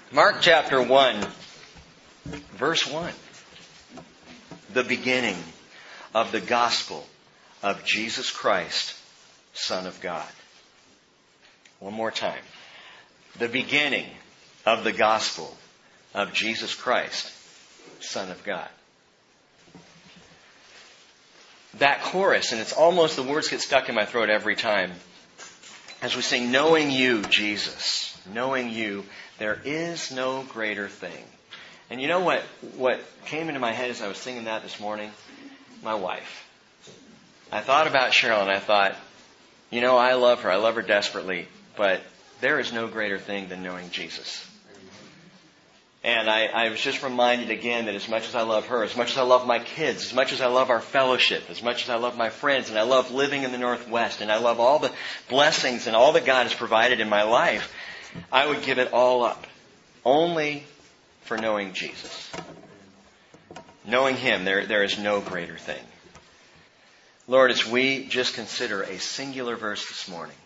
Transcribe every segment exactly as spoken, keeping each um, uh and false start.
Mark chapter one, verse one. The beginning of the gospel of Jesus Christ, Son of God. One more time. The beginning of the gospel of Jesus Christ, Son of God. That chorus, and it's almost, the words get stuck in my throat every time, as we sing, knowing you, Jesus, knowing you, there is no greater thing. And you know what, what came into my head as I was singing that this morning? My wife. I thought about Cheryl and I thought, you know, I love her. I love her desperately. But there is no greater thing than knowing Jesus. And I, I was just reminded again that as much as I love her, as much as I love my kids, as much as I love our fellowship, as much as I love my friends, and I love living in the Northwest, and I love all the blessings and all that God has provided in my life, I would give it all up only for knowing Jesus. Knowing Him, there, there is no greater thing. Lord, as we just consider a singular verse this morning,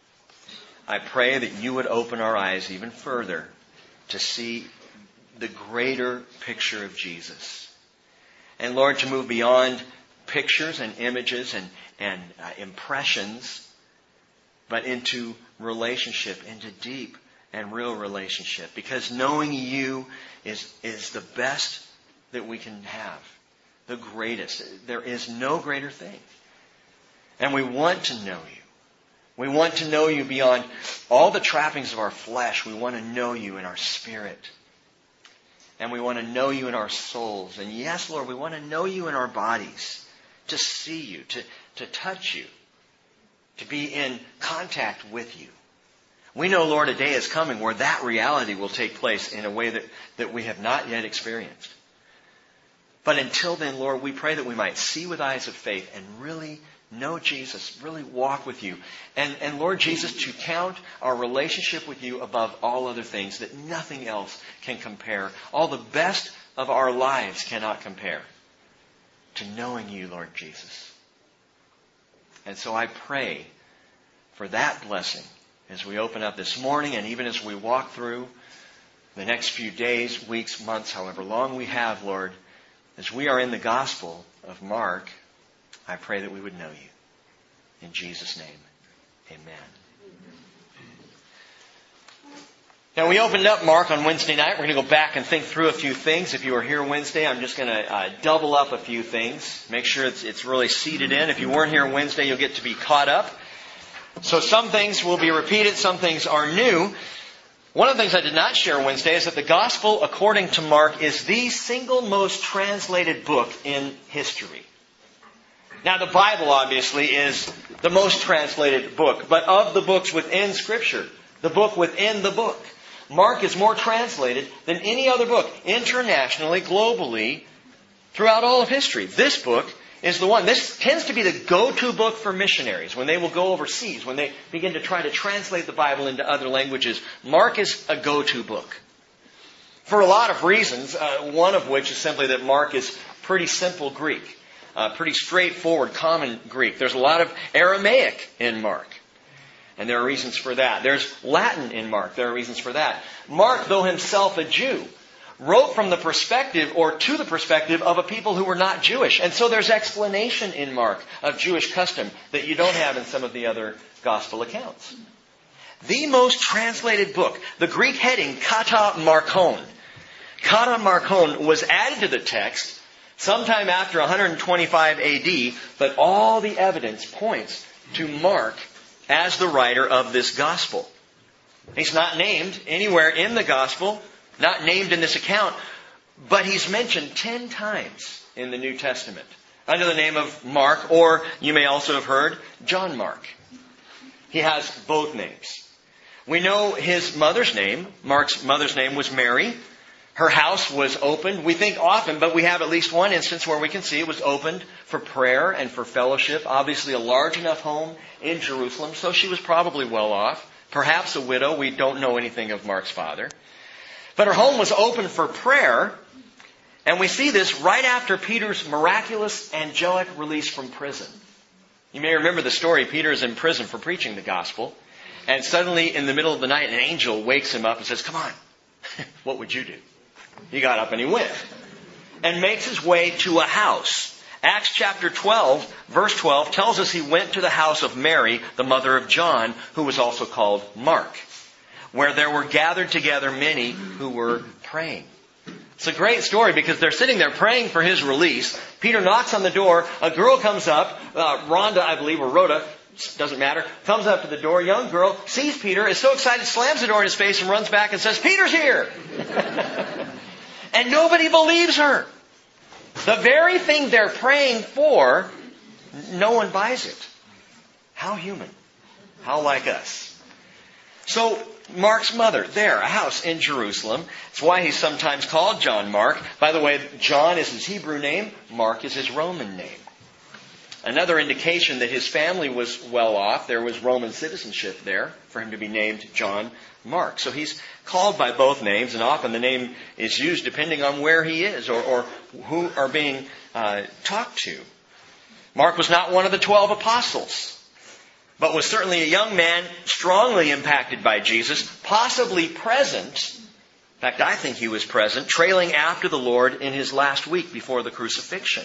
I pray that you would open our eyes even further to see the greater picture of Jesus. And Lord, to move beyond pictures and images and, and uh, impressions, but into relationship, into deep and real relationship. Because knowing you is, is the best that we can have. The greatest. There is no greater thing. And we want to know you. We want to know you beyond all the trappings of our flesh. We want to know you in our spirit. And we want to know you in our souls. And yes, Lord, we want to know you in our bodies. To see you, to, to touch you, to be in contact with you. We know, Lord, a day is coming where that reality will take place in a way that, that we have not yet experienced. But until then, Lord, we pray that we might see with eyes of faith and really know Jesus, really walk with you. And, and Lord Jesus, to count our relationship with you above all other things, that nothing else can compare. All the best of our lives cannot compare to knowing you, Lord Jesus. And so I pray for that blessing as we open up this morning and even as we walk through the next few days, weeks, months, however long we have, Lord, as we are in the gospel of Mark, I pray that we would know you. In Jesus' name, amen. Now, we opened up Mark on Wednesday night. We're going to go back and think through a few things. If you were here Wednesday, I'm just going to uh, double up a few things. Make sure it's, it's really seated in. If you weren't here Wednesday, you'll get to be caught up. So some things will be repeated. Some things are new. One of the things I did not share Wednesday is that the Gospel, according to Mark, is the single most translated book in history. Now, the Bible, obviously, is the most translated book. But of the books within Scripture, the book within the book, Mark is more translated than any other book, internationally, globally, throughout all of history. This book is the one. This tends to be the go-to book for missionaries when they will go overseas, when they begin to try to translate the Bible into other languages. Mark is a go-to book. For a lot of reasons, uh, one of which is simply that Mark is pretty simple Greek. Uh, pretty straightforward, common Greek. There's a lot of Aramaic in Mark. And there are reasons for that. There's Latin in Mark. There are reasons for that. Mark, though himself a Jew, wrote from the perspective or to the perspective of a people who were not Jewish. And so there's explanation in Mark of Jewish custom that you don't have in some of the other gospel accounts. The most translated book, the Greek heading Kata Markon. Kata Markon was added to the text sometime after one twenty-five A D, but all the evidence points to Mark as the writer of this gospel. He's not named anywhere in the gospel, not named in this account, but he's mentioned ten times in the New Testament under the name of Mark, or you may also have heard, John Mark. He has both names. We know his mother's name. Mark's mother's name was Mary. Her house was opened. We think often, but we have at least one instance where we can see it was opened for prayer and for fellowship. Obviously a large enough home in Jerusalem, so she was probably well off. Perhaps a widow. We don't know anything of Mark's father. But her home was open for prayer, and we see this right after Peter's miraculous angelic release from prison. You may remember the story. Peter is in prison for preaching the gospel, and suddenly in the middle of the night an angel wakes him up and says, "Come on, what would you do? He got up and he went. And makes his way to a house. Acts chapter twelve, verse twelve, tells us he went to the house of Mary, the mother of John, who was also called Mark, where there were gathered together many who were praying. It's a great story because they're sitting there praying for his release. Peter knocks on the door. A girl comes up, uh, Rhonda, I believe, or Rhoda, doesn't matter, comes up to the door. Young girl sees Peter, is so excited, slams the door in his face and runs back and says, "Peter's here!" And nobody believes her. The very thing they're praying for, no one buys it. How human. How like us. So, Mark's mother, there, a house in Jerusalem. It's why he's sometimes called John Mark. By the way, John is his Hebrew name. Mark is his Roman name. Another indication that his family was well off. There was Roman citizenship there for him to be named John Mark. So he's called by both names, and often the name is used depending on where he is or, or who are being uh, talked to. Mark was not one of the twelve apostles, but was certainly a young man strongly impacted by Jesus, possibly present. In fact, I think he was present, trailing after the Lord in his last week before the crucifixion.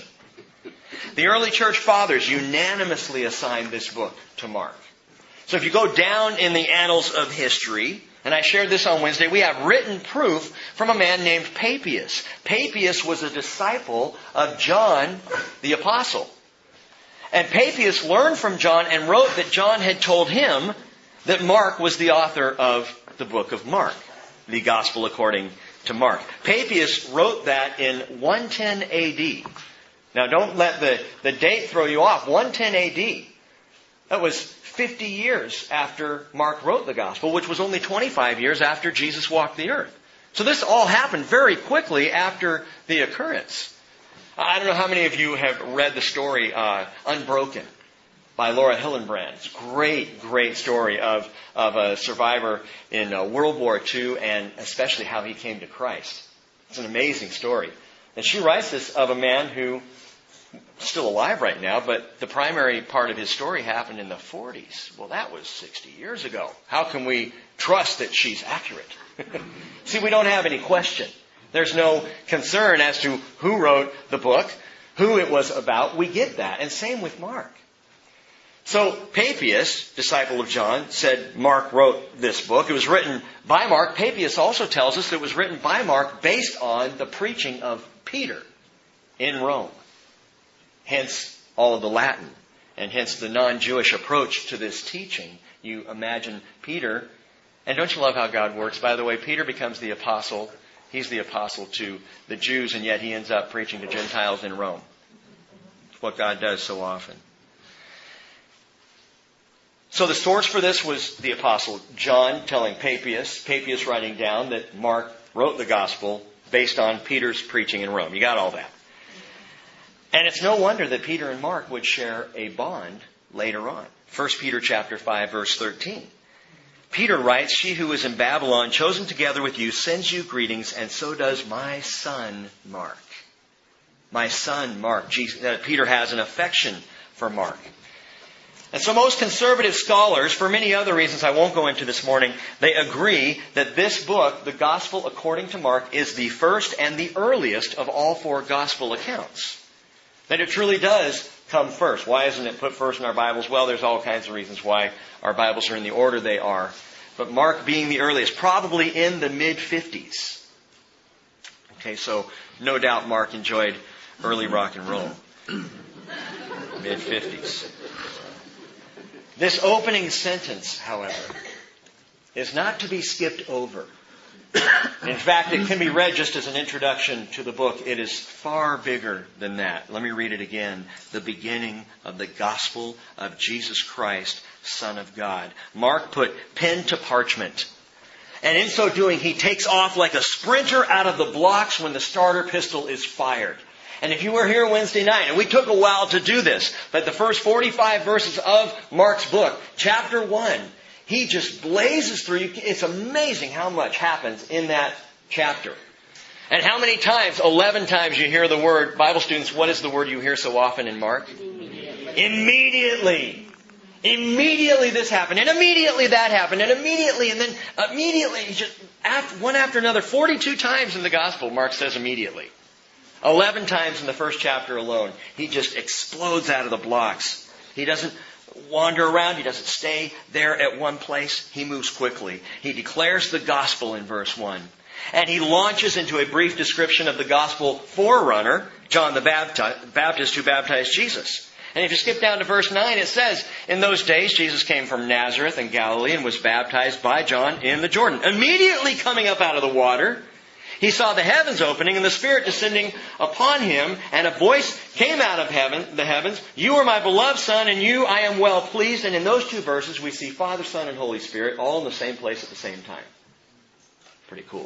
The early church fathers unanimously assigned this book to Mark. So if you go down in the annals of history, and I shared this on Wednesday, we have written proof from a man named Papias. Papias was a disciple of John the Apostle. And Papias learned from John and wrote that John had told him that Mark was the author of the book of Mark, the Gospel according to Mark. Papias wrote that in one ten A D. Now don't let the, the date throw you off. one ten A D. That was fifty years after Mark wrote the Gospel, which was only twenty-five years after Jesus walked the earth. So this all happened very quickly after the occurrence. I don't know how many of you have read the story uh, Unbroken by Laura Hillenbrand. It's a great, great story of, of a survivor in uh, World War Two and especially how he came to Christ. It's an amazing story. And she writes this of a man who is still alive right now, but the primary part of his story happened in the forties. Well, that was sixty years ago. How can we trust that she's accurate? See, we don't have any question. There's no concern as to who wrote the book, who it was about. We get that. And same with Mark. So Papias, disciple of John, said Mark wrote this book. It was written by Mark. Papias also tells us that it was written by Mark based on the preaching of Peter in Rome. Hence all of the Latin, and hence the non-Jewish approach to this teaching. You imagine Peter, and don't you love how God works? By the way, Peter becomes the apostle. He's the apostle to the Jews, and yet he ends up preaching to Gentiles in Rome. It's what God does so often. So the source for this was the apostle John telling Papias, Papias writing down that Mark wrote the gospel based on Peter's preaching in Rome. You got all that. And it's no wonder that Peter and Mark would share a bond later on. First Peter chapter five, verse thirteen. Peter writes, "She who is in Babylon, chosen together with you, sends you greetings, and so does my son Mark." My son Mark. Jesus, uh, Peter has an affection for Mark. And so most conservative scholars, for many other reasons I won't go into this morning, they agree that this book, the Gospel according to Mark, is the first and the earliest of all four Gospel accounts. That it truly does come first. Why isn't it put first in our Bibles? Well, there's all kinds of reasons why our Bibles are in the order they are. But Mark being the earliest, probably in the mid-fifties. Okay, so no doubt Mark enjoyed early rock and roll. mid-fifties. This opening sentence, however, is not to be skipped over. In fact, it can be read just as an introduction to the book. It is far bigger than that. Let me read it again. The beginning of the gospel of Jesus Christ, Son of God. Mark put pen to parchment. And in so doing, he takes off like a sprinter out of the blocks when the starter pistol is fired. And if you were here Wednesday night, and we took a while to do this, but the first forty-five verses of Mark's book, chapter one, he just blazes through. It's amazing how much happens in that chapter. And how many times, eleven times you hear the word, Bible students, what is the word you hear so often in Mark? Immediately. Immediately. Immediately this happened, and immediately that happened, and immediately, and then immediately, just after, one after another, forty-two times in the Gospel, Mark says immediately. eleven times in the first chapter alone. He just explodes out of the blocks. He doesn't wander around. He doesn't stay there at one place. He moves quickly. He declares the Gospel in verse one. And he launches into a brief description of the Gospel forerunner, John the Baptist, who baptized Jesus. And if you skip down to verse nine, it says, in those days Jesus came from Nazareth in Galilee and was baptized by John in the Jordan. Immediately coming up out of the water, he saw the heavens opening and the Spirit descending upon him, and a voice came out of heaven, the heavens, "You are my beloved Son, in you I am well pleased." And in those two verses, we see Father, Son, and Holy Spirit all in the same place at the same time. Pretty cool.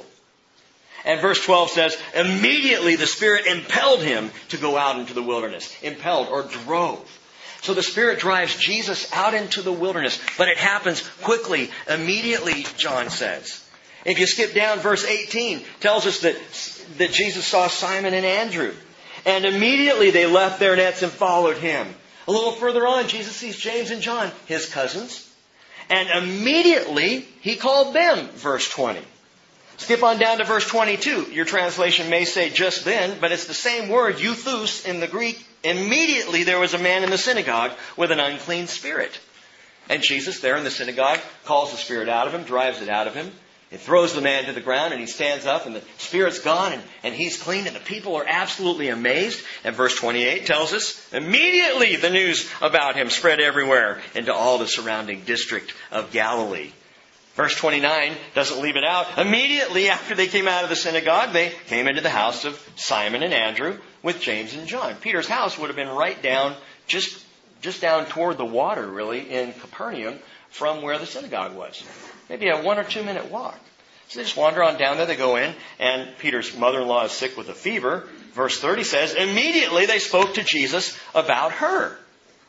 And verse twelve says, immediately the Spirit impelled him to go out into the wilderness. Impelled or drove. So the Spirit drives Jesus out into the wilderness. But it happens quickly, immediately, John says. If you skip down, verse eighteen tells us that, that Jesus saw Simon and Andrew. And immediately they left their nets and followed him. A little further on, Jesus sees James and John, his cousins. And immediately he called them, verse twenty. Skip on down to verse twenty-two. Your translation may say just then, but it's the same word, euthus, in the Greek. Immediately there was a man in the synagogue with an unclean spirit. And Jesus, there in the synagogue, calls the spirit out of him, drives it out of him. It throws the man to the ground, and he stands up, and the spirit's gone, and, and he's clean, and the people are absolutely amazed. And verse twenty-eight tells us, immediately the news about him spread everywhere into all the surrounding district of Galilee. Verse twenty-nine doesn't leave it out. Immediately after they came out of the synagogue, they came into the house of Simon and Andrew with James and John. Peter's house would have been right down, just, just down toward the water, really, in Capernaum from where the synagogue was. Maybe a one or two minute walk. So they just wander on down there. They go in, and Peter's mother-in-law is sick with a fever. Verse thirty says, immediately they spoke to Jesus about her.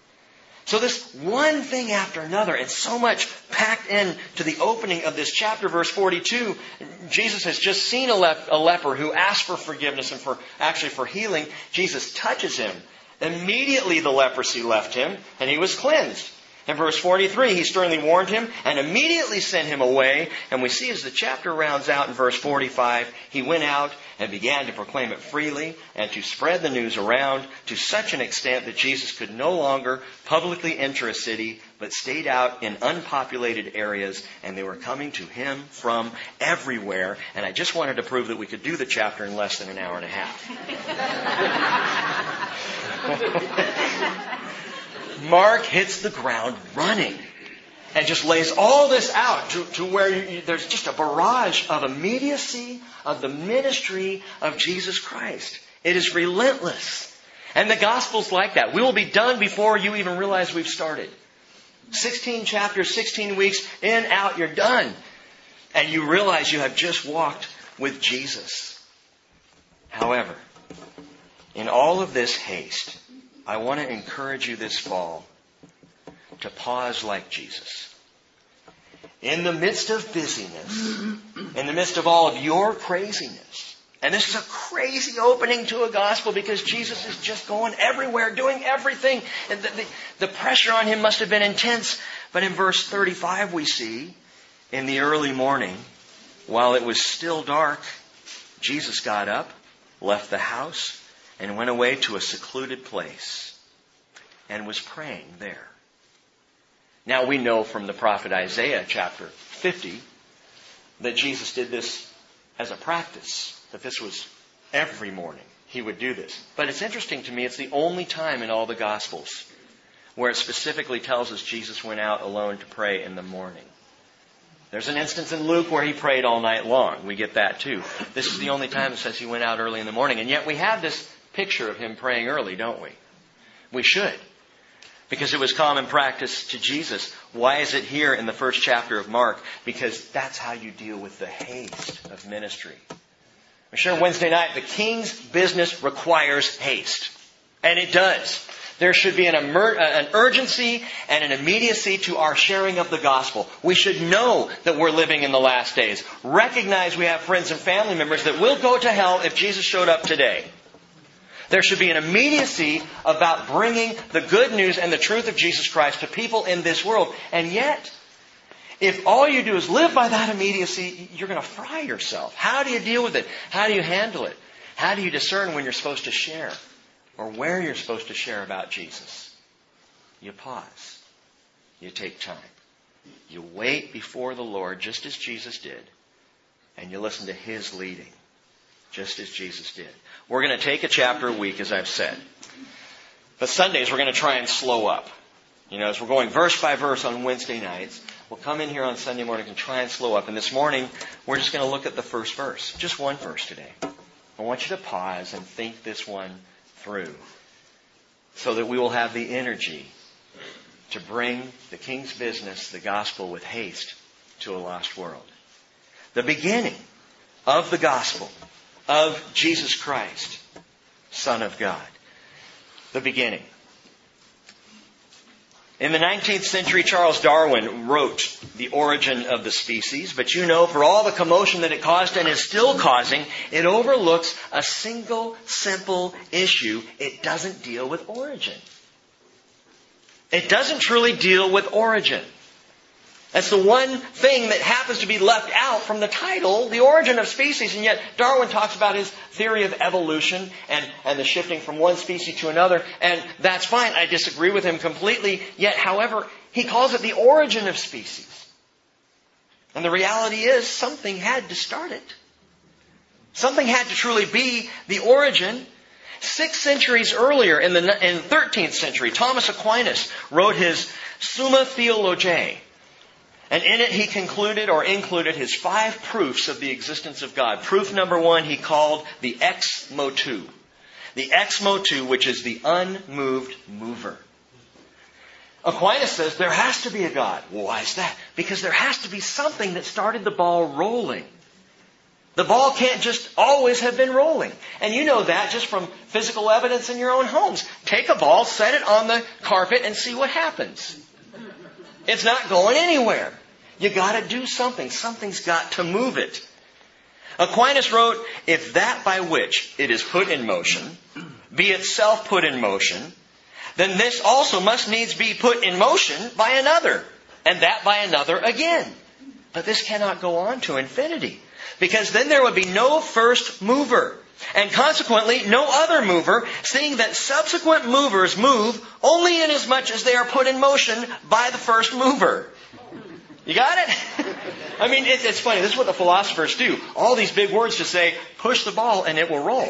So this one thing after another, and so much packed into the opening of this chapter, verse forty-two, Jesus has just seen a, lep- a leper who asked for forgiveness and for actually for healing. Jesus touches him. Immediately the leprosy left him, and he was cleansed. In verse forty-three, he sternly warned him and immediately sent him away. And we see as the chapter rounds out in verse forty-five, he went out and began to proclaim it freely and to spread the news around to such an extent that Jesus could no longer publicly enter a city, but stayed out in unpopulated areas, and they were coming to him from everywhere. And I just wanted to prove that we could do the chapter in less than an hour and a half. Mark hits the ground running and just lays all this out to, to where you, there's just a barrage of immediacy of the ministry of Jesus Christ. It is relentless. And the gospel's like that. We will be done before you even realize we've started. sixteen chapters, sixteen weeks, in, out, you're done. And you realize you have just walked with Jesus. However, in all of this haste, I want to encourage you this fall to pause like Jesus. In the midst of busyness, in the midst of all of your craziness, and this is a crazy opening to a gospel because Jesus is just going everywhere, doing everything. And the, the, the pressure on him must have been intense. But in verse thirty-five we see, in the early morning, while it was still dark, Jesus got up, left the house, and went away to a secluded place and was praying there. Now we know from the prophet Isaiah chapter fifty that Jesus did this as a practice, that this was every morning he would do this. But it's interesting to me, it's the only time in all the Gospels where it specifically tells us Jesus went out alone to pray in the morning. There's an instance in Luke where he prayed all night long. We get that too. This is the only time it says he went out early in the morning. And yet we have this picture of him praying early, don't we? We should. Because it was common practice to Jesus. Why is it here in the first chapter of Mark? Because that's how you deal with the haste of ministry. We shared Wednesday night, the king's business requires haste. And it does. There should be an, emer- an urgency and an immediacy to our sharing of the gospel. We should know that we're living in the last days. Recognize we have friends and family members that will go to hell if Jesus showed up today. There should be an immediacy about bringing the good news and the truth of Jesus Christ to people in this world. And yet, if all you do is live by that immediacy, you're going to fry yourself. How do you deal with it? How do you handle it? How do you discern when you're supposed to share or where you're supposed to share about Jesus? You pause. You take time. You wait before the Lord just as Jesus did. And you listen to His leading just as Jesus did. We're going to take a chapter a week, as I've said. But Sundays, we're going to try and slow up. You know, as we're going verse by verse on Wednesday nights, we'll come in here on Sunday morning and try and slow up. And this morning, we're just going to look at the first verse. Just one verse today. I want you to pause and think this one through so that we will have the energy to bring the King's business, the gospel, with haste to a lost world. The beginning of the gospel of Jesus Christ, Son of God. The beginning. In the nineteenth century, Charles Darwin wrote The Origin of the Species, but you know, for all the commotion that it caused and is still causing, it overlooks a single, simple issue. It doesn't deal with origin. It doesn't truly deal with origin. That's the one thing that happens to be left out from the title, The Origin of Species. And yet Darwin talks about his theory of evolution and, and the shifting from one species to another. And that's fine. I disagree with him completely. Yet, however, he calls it the origin of species. And the reality is something had to start it. Something had to truly be the origin. Six centuries earlier, in the, in the thirteenth century, Thomas Aquinas wrote his Summa Theologiae. And in it he concluded or included his five proofs of the existence of God. Proof number one he called the ex motu. The ex motu, which is the unmoved mover. Aquinas says there has to be a God. Well, why is that? Because there has to be something that started the ball rolling. The ball can't just always have been rolling. And you know that just from physical evidence in your own homes. Take a ball, set it on the carpet, and see what happens. It's not going anywhere. You got to do something. Something's got to move it. Aquinas wrote, if that by which it is put in motion be itself put in motion, then this also must needs be put in motion by another, and that by another again. But this cannot go on to infinity, because then there would be no first mover, and consequently no other mover, seeing that subsequent movers move only inasmuch as they are put in motion by the first mover. You got it? I mean, it, it's funny. This is what the philosophers do. All these big words to say, push the ball and it will roll.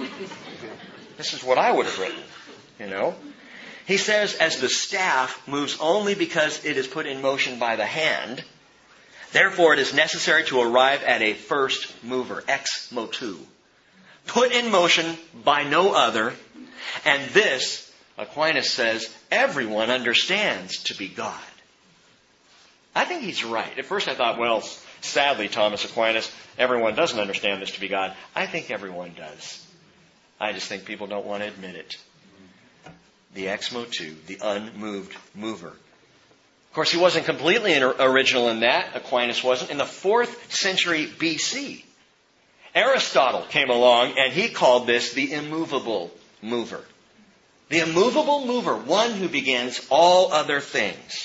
This is what I would have written, you know. He says, as the staff moves only because it is put in motion by the hand, therefore it is necessary to arrive at a first mover, ex motu. Put in motion by no other. And this, Aquinas says, everyone understands to be God. I think he's right. At first I thought, well, sadly, Thomas Aquinas, everyone doesn't understand this to be God. I think everyone does. I just think people don't want to admit it. The ex motu, the unmoved mover. Of course, he wasn't completely original in that. Aquinas wasn't. In the fourth century B C, Aristotle came along and he called this the immovable mover. The immovable mover, one who begins all other things.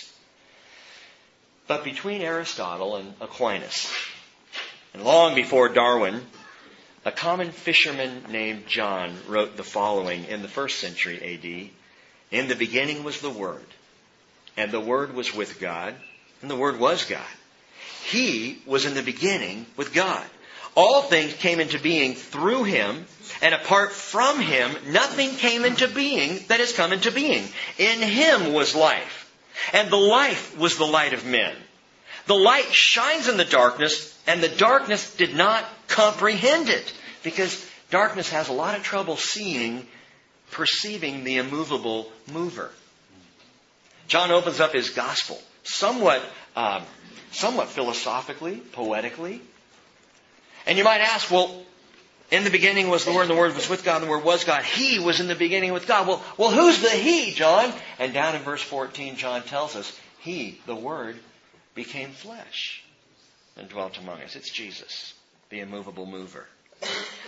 But between Aristotle and Aquinas, and long before Darwin, a common fisherman named John wrote the following in the first century A D. In the beginning was the Word, and the Word was with God, and the Word was God. He was in the beginning with God. All things came into being through Him, and apart from Him, nothing came into being that has come into being. In Him was life, and the life was the light of men. The light shines in the darkness, and the darkness did not comprehend it, because darkness has a lot of trouble seeing, perceiving the immovable mover. John opens up his gospel somewhat, um, somewhat philosophically, poetically. And you might ask, well, in the beginning was the Word, and the Word was with God, and the Word was God. He was in the beginning with God. Well, well, who's the He, John? And down in verse fourteen, John tells us, He, the Word, became flesh and dwelt among us. It's Jesus, the immovable mover.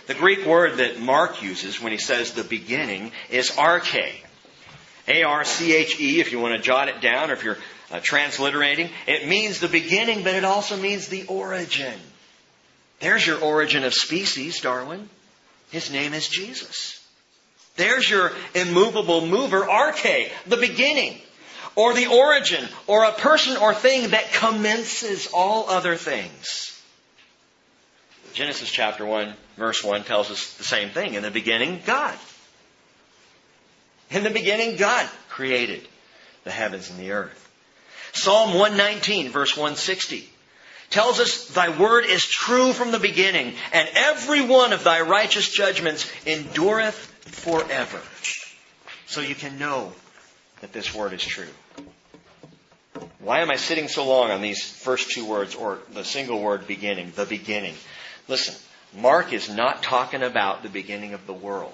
The Greek word that Mark uses when he says the beginning is arche. A R C H E, if you want to jot it down, or if you're uh, transliterating. It means the beginning, but it also means the origin. There's your origin of species, Darwin. His name is Jesus. There's your immovable mover, arche, the beginning, or the origin, or a person or thing that commences all other things. Genesis chapter one, verse one tells us the same thing. In the beginning, God. In the beginning, God created the heavens and the earth. Psalm one nineteen, verse one sixty, tells us, Thy word is true from the beginning, and every one of Thy righteous judgments endureth forever. So you can know that this word is true. Why am I sitting so long on these first two words, or the single word beginning, the beginning? Listen, Mark is not talking about the beginning of the world.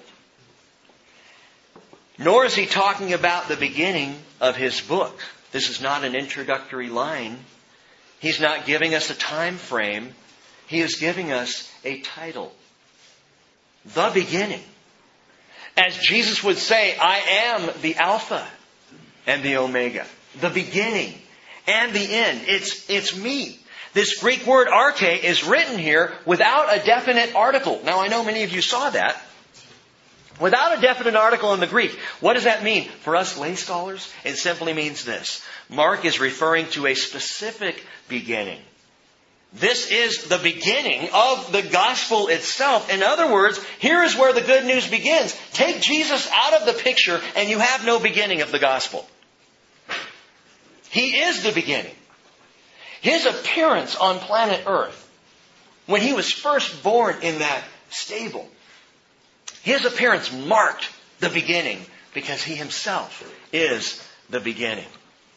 Nor is he talking about the beginning of his book. This is not an introductory line. He's not giving us a time frame. He is giving us a title. The beginning. As Jesus would say, I am the Alpha and the Omega. The beginning and the end. It's, it's me. This Greek word arche is written here without a definite article. Now I know many of you saw that. Without a definite article in the Greek. What does that mean? For us lay scholars, it simply means this. Mark is referring to a specific beginning. This is the beginning of the gospel itself. In other words, here is where the good news begins. Take Jesus out of the picture and you have no beginning of the gospel. He is the beginning. His appearance on planet Earth, when He was first born in that stable, His appearance marked the beginning because He Himself is the beginning.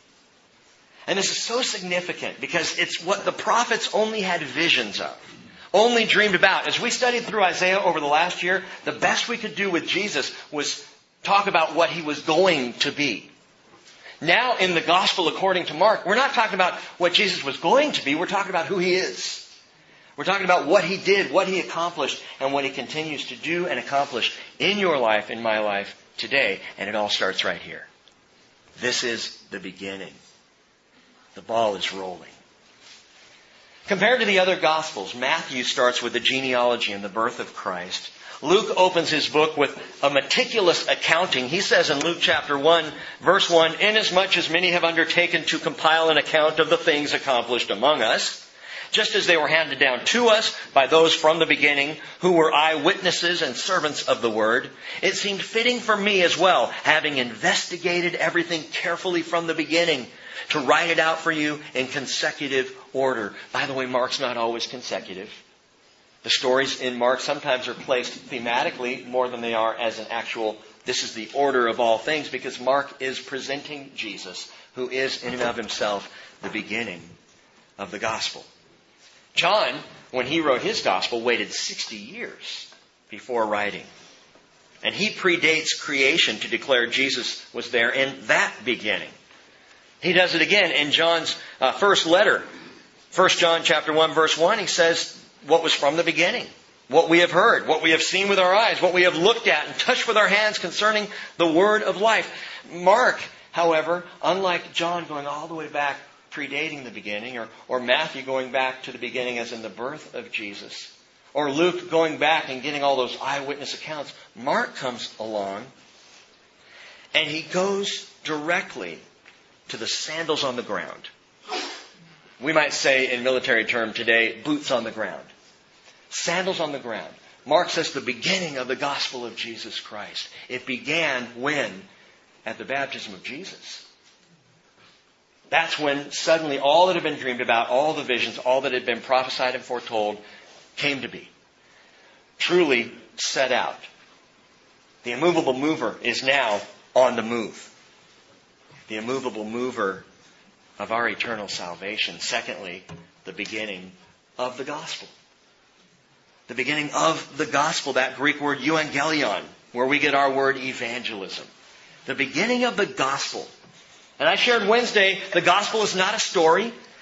And this is so significant because it's what the prophets only had visions of, only dreamed about. As we studied through Isaiah over the last year, the best we could do with Jesus was talk about what He was going to be. Now in the gospel according to Mark, we're not talking about what Jesus was going to be, we're talking about who He is. We're talking about what He did, what He accomplished, and what He continues to do and accomplish in your life, in my life today. And it all starts right here. This is the beginning. The ball is rolling. Compared to the other Gospels, Matthew starts with the genealogy and the birth of Christ. Luke opens his book with a meticulous accounting. He says in Luke chapter one, verse one, Inasmuch as many have undertaken to compile an account of the things accomplished among us, just as they were handed down to us by those from the beginning who were eyewitnesses and servants of the word, it seemed fitting for me as well, having investigated everything carefully from the beginning, to write it out for you in consecutive order. By the way, Mark's not always consecutive. The stories in Mark sometimes are placed thematically more than they are as an actual, this is the order of all things, because Mark is presenting Jesus, who is in and of Himself the beginning of the gospel. John, when he wrote his gospel, waited sixty years before writing. And he predates creation to declare Jesus was there in that beginning. He does it again in John's uh, first letter. First John chapter one, verse one, he says what was from the beginning. What we have heard, what we have seen with our eyes, what we have looked at and touched with our hands concerning the word of life. Mark, however, unlike John going all the way back predating the beginning, or, or Matthew going back to the beginning as in the birth of Jesus, or Luke going back and getting all those eyewitness accounts, Mark comes along and he goes directly to the sandals on the ground. We might say in military term today, boots on the ground. Sandals on the ground. Mark says the beginning of the gospel of Jesus Christ. It began when? At the baptism of Jesus. That's when suddenly all that had been dreamed about, all the visions, all that had been prophesied and foretold came to be. Truly set out. The immovable mover is now on the move. The immovable mover of our eternal salvation. Secondly, the beginning of the gospel. The beginning of the gospel, that Greek word euangelion, where we get our word evangelism. The beginning of the gospel. And I shared Wednesday, the gospel is not a story.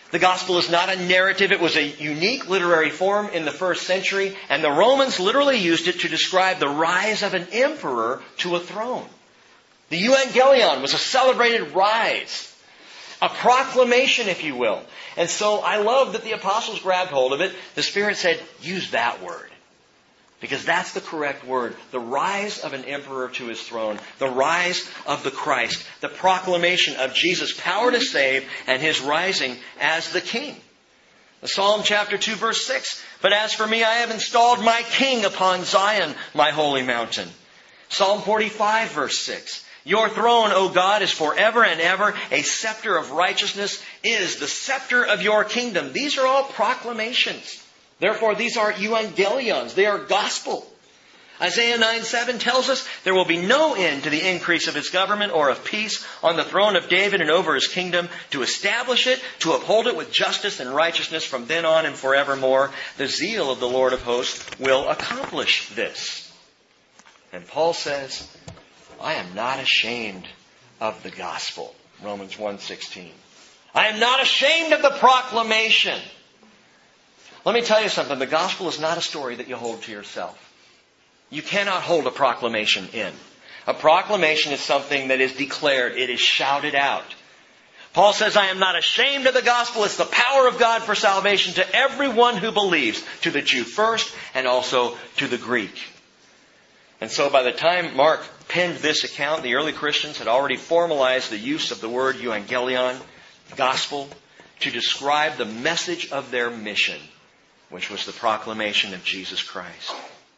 The gospel is not a narrative. It was a unique literary form in the first century, and the Romans literally used it to describe the rise of an emperor to a throne. The euangelion was a celebrated rise, a proclamation, if you will. And so I love that the apostles grabbed hold of it. The Spirit said, use that word. Because that's the correct word. The rise of an emperor to his throne. The rise of the Christ. The proclamation of Jesus' power to save and His rising as the King. Psalm chapter two verse six. But as for me, I have installed my King upon Zion, my holy mountain. Psalm forty-five verse six. Your throne, O God, is forever and ever. A scepter of righteousness is the scepter of your kingdom. These are all proclamations. Therefore, these are evangelions. They are gospel. Isaiah nine seven tells us there will be no end to the increase of His government or of peace on the throne of David and over His kingdom, to establish it, to uphold it with justice and righteousness from then on and forevermore. The zeal of the Lord of hosts will accomplish this. And Paul says, I am not ashamed of the gospel. Romans one sixteen. I am not ashamed of the proclamation. Let me tell you something. The gospel is not a story that you hold to yourself. You cannot hold a proclamation in. A proclamation is something that is declared. It is shouted out. Paul says, I am not ashamed of the gospel. It's the power of God for salvation to everyone who believes. To the Jew first and also to the Greek. And so by the time Mark penned this account, the early Christians had already formalized the use of the word euangelion, gospel, to describe the message of their mission, which was the proclamation of Jesus Christ.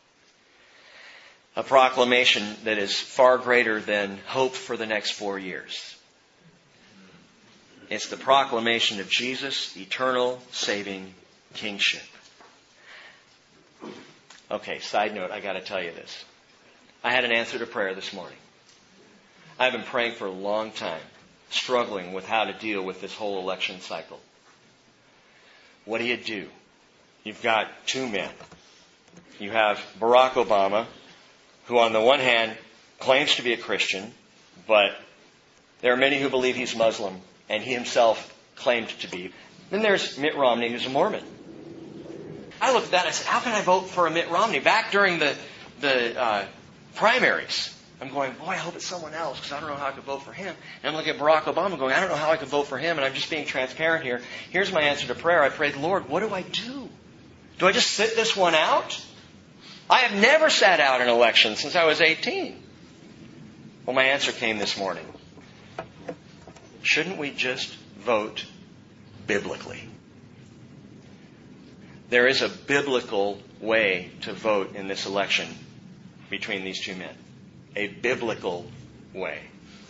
A proclamation that is far greater than hope for the next four years. It's the proclamation of Jesus' eternal saving kingship. Okay, side note, I got to tell you this. I had an answer to prayer this morning. I've been praying for a long time, struggling with how to deal with this whole election cycle. What do you do? You've got two men. You have Barack Obama, who on the one hand claims to be a Christian, but there are many who believe he's Muslim, and he himself claimed to be. Then there's Mitt Romney, who's a Mormon. I looked at that and I said, how can I vote for a Mitt Romney? Back during the, the uh, primaries, I'm going, boy, I hope it's someone else, because I don't know how I could vote for him. And I'm looking at Barack Obama going, I don't know how I could vote for him, and I'm just being transparent here. Here's my answer to prayer. I prayed, Lord, what do I do? Do I just sit this one out? I have never sat out an election since I was eighteen. Well, my answer came this morning. Shouldn't we just vote biblically? There is a biblical way to vote in this election between these two men. A biblical way.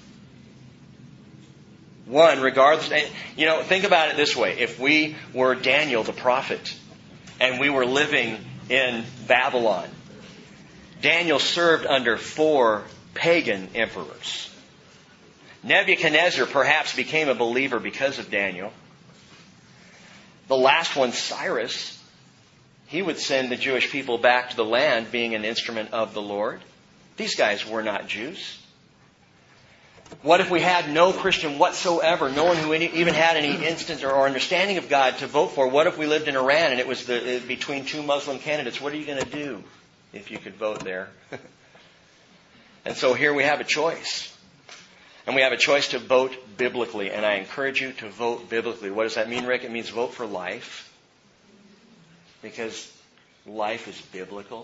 One, regardless, you know, think about it this way. If we were Daniel the prophet and we were living in Babylon, Daniel served under four pagan emperors. Nebuchadnezzar perhaps became a believer because of Daniel. The last one, Cyrus, he would send the Jewish people back to the land being an instrument of the Lord. These guys were not Jews. What if we had no Christian whatsoever, no one who any, even had any instance or, or understanding of God to vote for? What if we lived in Iran and it was the, between two Muslim candidates? What are you going to do if you could vote there? And so here we have a choice. And we have a choice to vote biblically. And I encourage you to vote biblically. What does that mean, Rick? It means vote for life. Because life is biblical.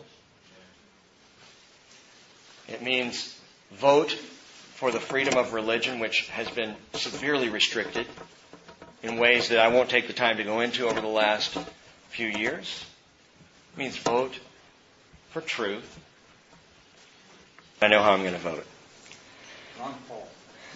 It means vote for the freedom of religion, which has been severely restricted in ways that I won't take the time to go into over the last few years. It means vote for truth. I know how I'm going to vote. Ron Paul.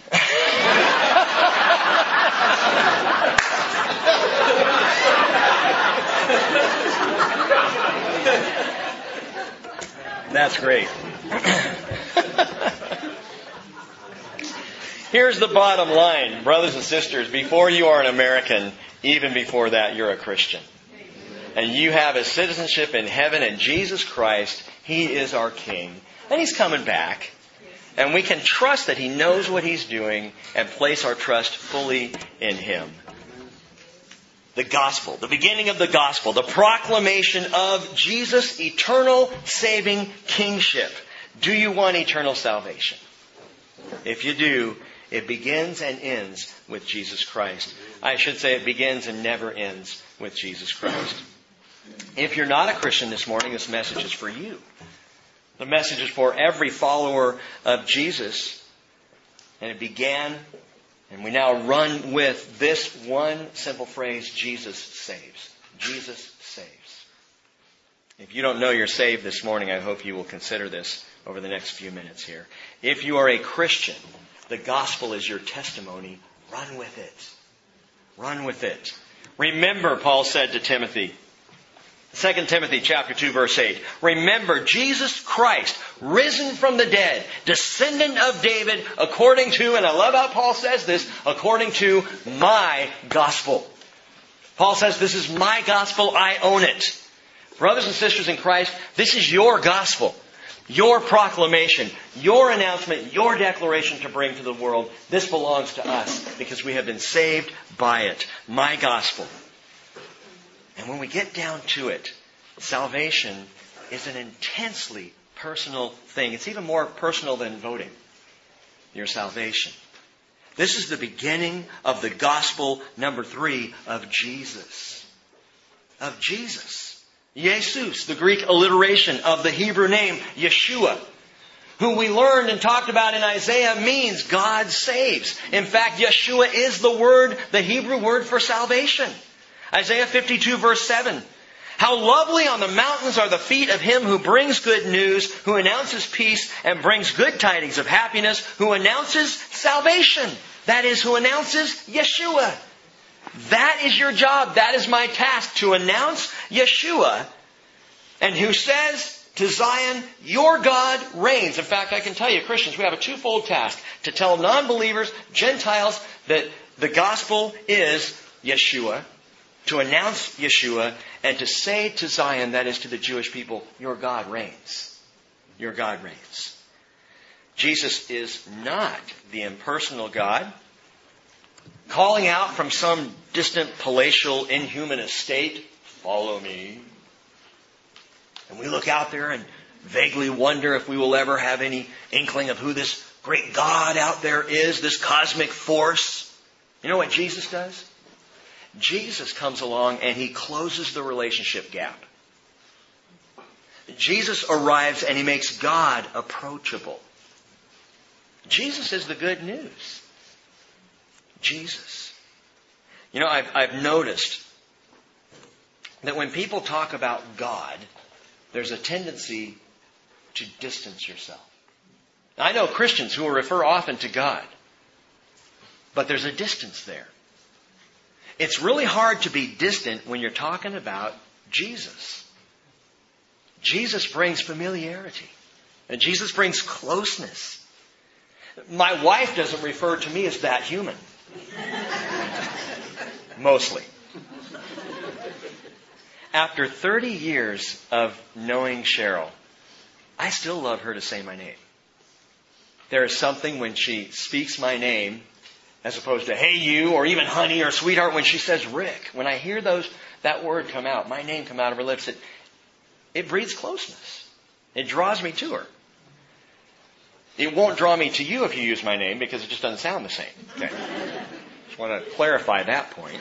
That's great. Here's the bottom line, brothers and sisters. Before you are an American, even before that, you're a Christian. And you have a citizenship in heaven, and Jesus Christ, He is our King. And He's coming back. And we can trust that He knows what He's doing and place our trust fully in Him. The gospel, the beginning of the gospel, the proclamation of Jesus' eternal saving kingship. Do you want eternal salvation? If you do, it begins and ends with Jesus Christ. I should say it begins and never ends with Jesus Christ. If you're not a Christian this morning, this message is for you. The message is for every follower of Jesus. And it began, and we now run with this one simple phrase, Jesus saves. Jesus saves. If you don't know you're saved this morning, I hope you will consider this over the next few minutes here. If you are a Christian, the gospel is your testimony. Run with it. Run with it. Remember, Paul said to Timothy, Second Timothy chapter two, verse eight. Remember Jesus Christ, risen from the dead, descendant of David, according to, and I love how Paul says this, according to my gospel. Paul says, this is my gospel, I own it. Brothers and sisters in Christ, this is your gospel. Your proclamation, your announcement, your declaration to bring to the world. This belongs to us because we have been saved by it. My gospel. And when we get down to it, salvation is an intensely personal thing. It's even more personal than voting. Your salvation. This is the beginning of the gospel number three of Jesus. Of Jesus. Jesus, the Greek alliteration of the Hebrew name Yeshua, who we learned and talked about in Isaiah means God saves. In fact, Yeshua is the word, the Hebrew word for salvation. Isaiah fifty-two verse seven. How lovely on the mountains are the feet of him who brings good news, who announces peace and brings good tidings of happiness, who announces salvation. That is, who announces Yeshua. That is your job. That is my task, to announce Yeshua. And who says to Zion, your God reigns. In fact, I can tell you, Christians, we have a twofold task. To tell non-believers, Gentiles, that the gospel is Yeshua. To announce Yeshua. And to say to Zion, that is to the Jewish people, your God reigns. Your God reigns. Jesus is not the impersonal God, calling out from some distant palatial inhuman estate, follow me. And we look out there and vaguely wonder if we will ever have any inkling of who this great God out there is, this cosmic force. You know what Jesus does? Jesus comes along and He closes the relationship gap. Jesus arrives and He makes God approachable. Jesus is the good news. Jesus. You know, I've, I've noticed that when people talk about God, there's a tendency to distance yourself. Now, I know Christians who will refer often to God, but there's a distance there. It's really hard to be distant when you're talking about Jesus. Jesus brings familiarity. And Jesus brings closeness. My wife doesn't refer to me as that human. Mostly. After thirty years of knowing Cheryl, I still love her to say my name. There is something when she speaks my name, as opposed to hey you, or even honey or sweetheart, when she says Rick. When I hear those that word come out, my name come out of her lips, it, it breeds closeness. It draws me to her. It won't draw me to you if you use my name, because it just doesn't sound the same. Okay. Just want to clarify that point.